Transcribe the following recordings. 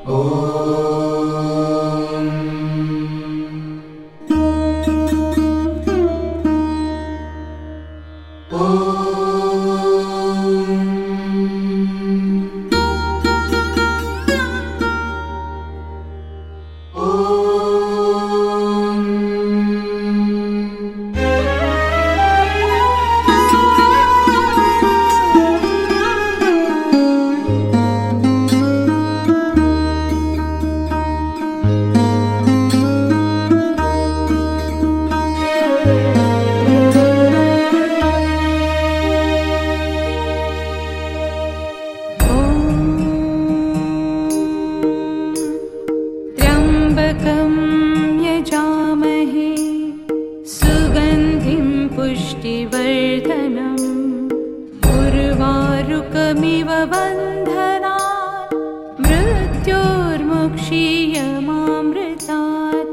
उर्वारुकमिव बन्धनात् मृत्योर्मुक्षीयमामृतात्।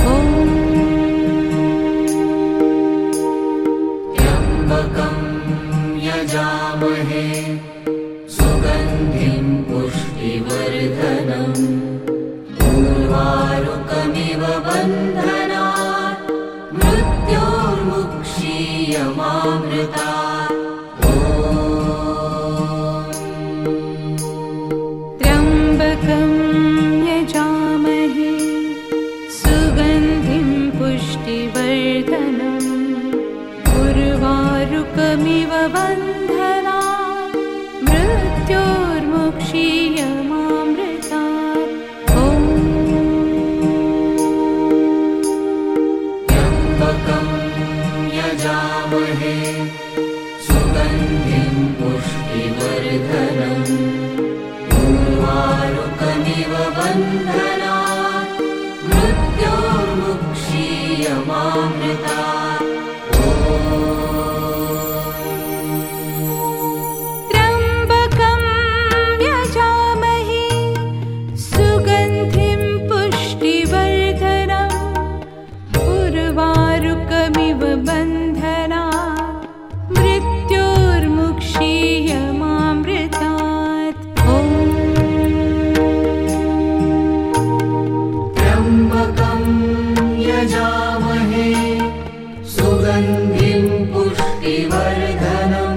त्र्यम्बकं यजामहे सुगन्धिं पुष्टिवर्धनम् उर्वारुकमिव बन्धनात् मृत्योर्मुक्षीयमामृतात्। त्र्यम्बकं यजामहे सुगन्धिं पुष्टिवर्धनम् उर्वारुकमिव बन्धनात् मृत्योर्मुक्षीयमामृतात्। त्र्यम्बकं यजामहे सुगन्धिं पुष्टिवर्धनम् उर्वारुकमिव बन्धनात् मृत्योर्मुक्षीयमामृतात्। त्र्यम्बकं यजामहे सुगन्धिं पुष्टिवर्धनम् उर्वारुकमिव बन्धनात् मृत्योर्मुक्षीयमामृतात्। त्र्यम्बकं यजामहे सुगन्धिं पुष्टिवर्धनम्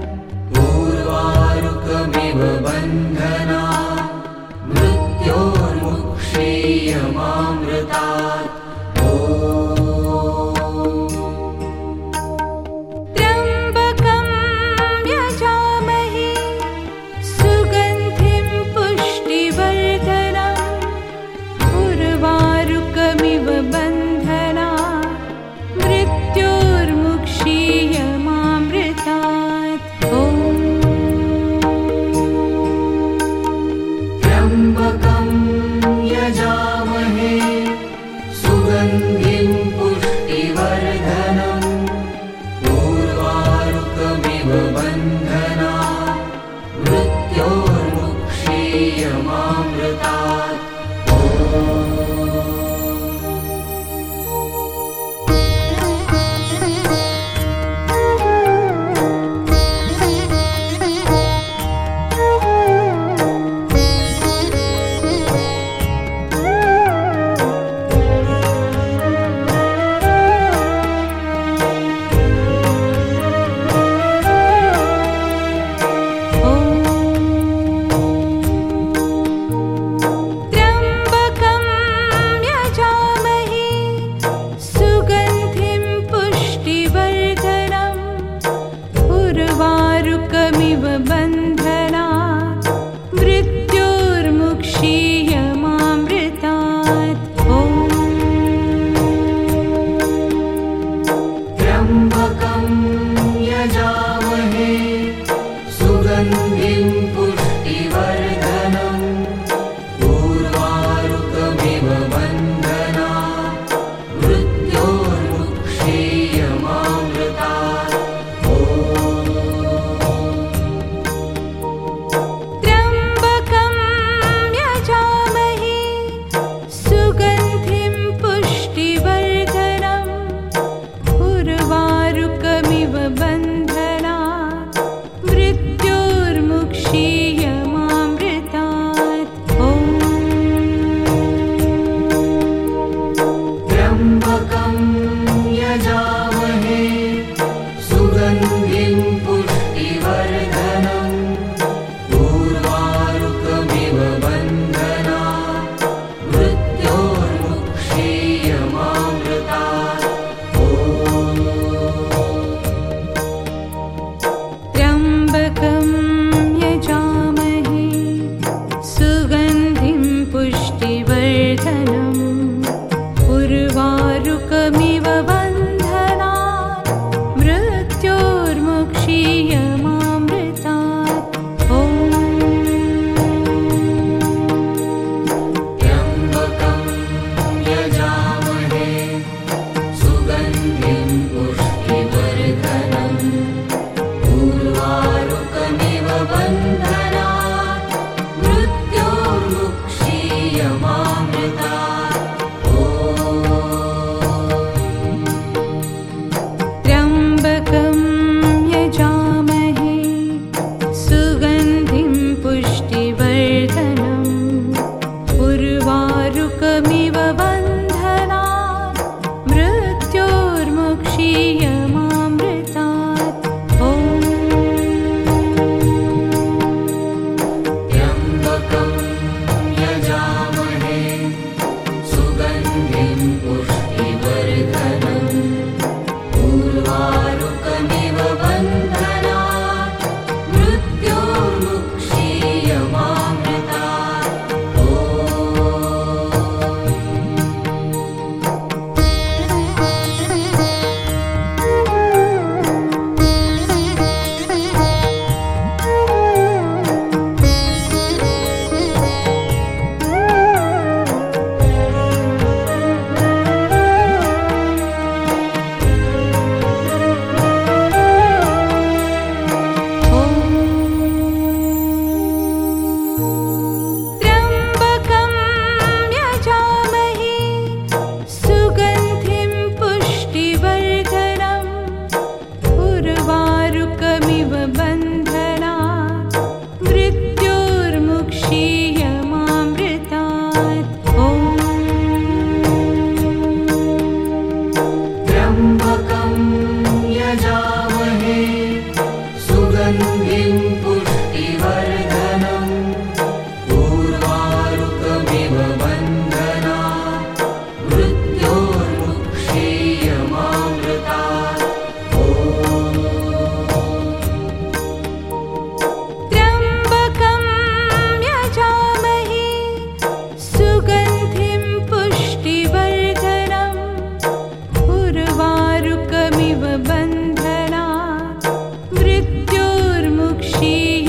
उर्वारुकमिव बन्धनात् मृत्योर्मुक्षीयमामृतात्। त्र्यम्बकं यजामहे सुगन्धिं पुष्टिवर्धनम् उर्वारुकमिव बन्धनात् मृत्योर्मुक्षीयमामृतात्। त्र्यम्बकं यजामहे सुगन्धिं पुष्टिवर्धनम् उर्वारुकमिव बन्धनात् मृत्योर्मुक्षीयमामृतात्। त्र्यम्बकं यजामहे सुगन्धिं पुष्टिवर्धनम् उर्वारुकमिव बन्धनात् मृत्योर्मुक्षीयमामृतात्। त्र्यम्बकं यजामहे सुगन्धिं पुष्टिवर्धनम् उर्वारुकमिव बन्धनात् मृत्योर्मुक्षीयमामृतात्। त्र्यम्बकं यजामहे सुगन्धिं पुष्टिवर्धनम् उर्वारुकमिव बन्धनात् मृत्योर्मुक्षीयमामृतात्। त्र्यम्बकं यजामहे सुगन्धिं पुष्टिवर्धनम् उर्वारुकमिव बन्धनात् मृत्योर्मुक्षीयमामृतात्। ॐ त्र्यम्बकं यजामहे सुगन्धिं पुष्टिवर्धनम् उर्वारुकमिव बन्धनात् मृत्योर्मुक्षीयमामृतात्। त्र्यम्बकं यजामहे सुगन्धिं पुष्टिवर्धनम् उर्वारुकमिव बन्धनात् मृत्योर्मुक्षीयमामृतात्। ॐ त्र्यम्बकं यजामहे सुगन्धिं पुष्टिवर्धनम् उर्वारुकमिव बन्धनात् मृत्योर्मुक्षीयमामृतात्। त्र्यम्बकं यजामहे सुगन्धिं पुष्टिवर्धनम् उर्वारुकमिव बन्धनात् मृत्योर्मुक्षीयमामृतात्। ॐ त्र्यम्बकं यजामहे सुगन्धिं पुष्टिवर्धनम् उर्वारुकमिव बन्धनात् मृत्योर्मुक्षीयमामृतात्। त्र्यम्बकं यजामहे सुगन्धिं पुष्टिवर्धनम् उर्वारुकमिव बन्धनात् मृत्योर्मुक्षीयमामृतात्।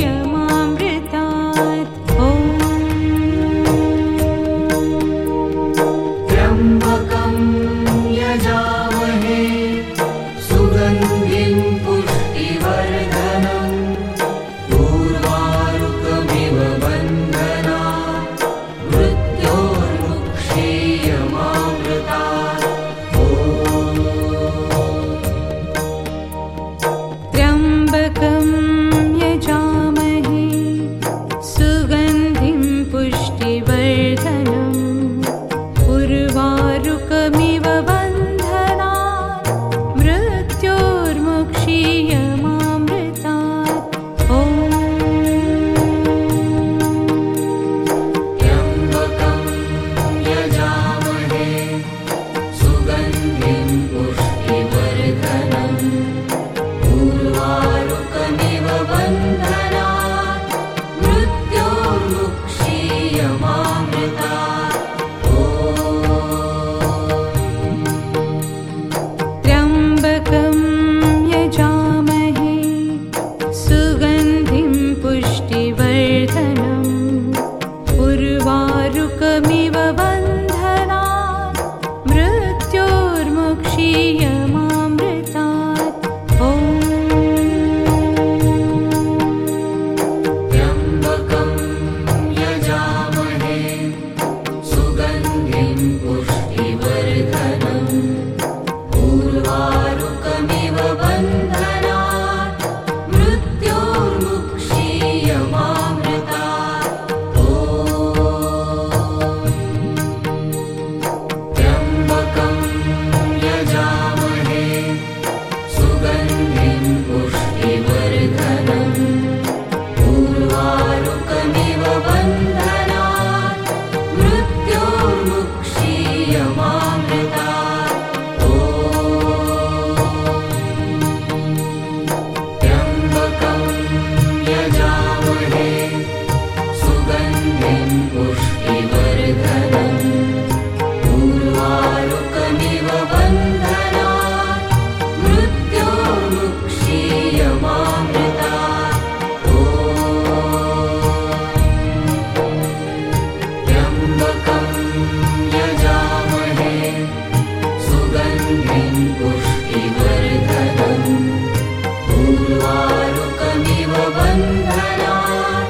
बन्धनात्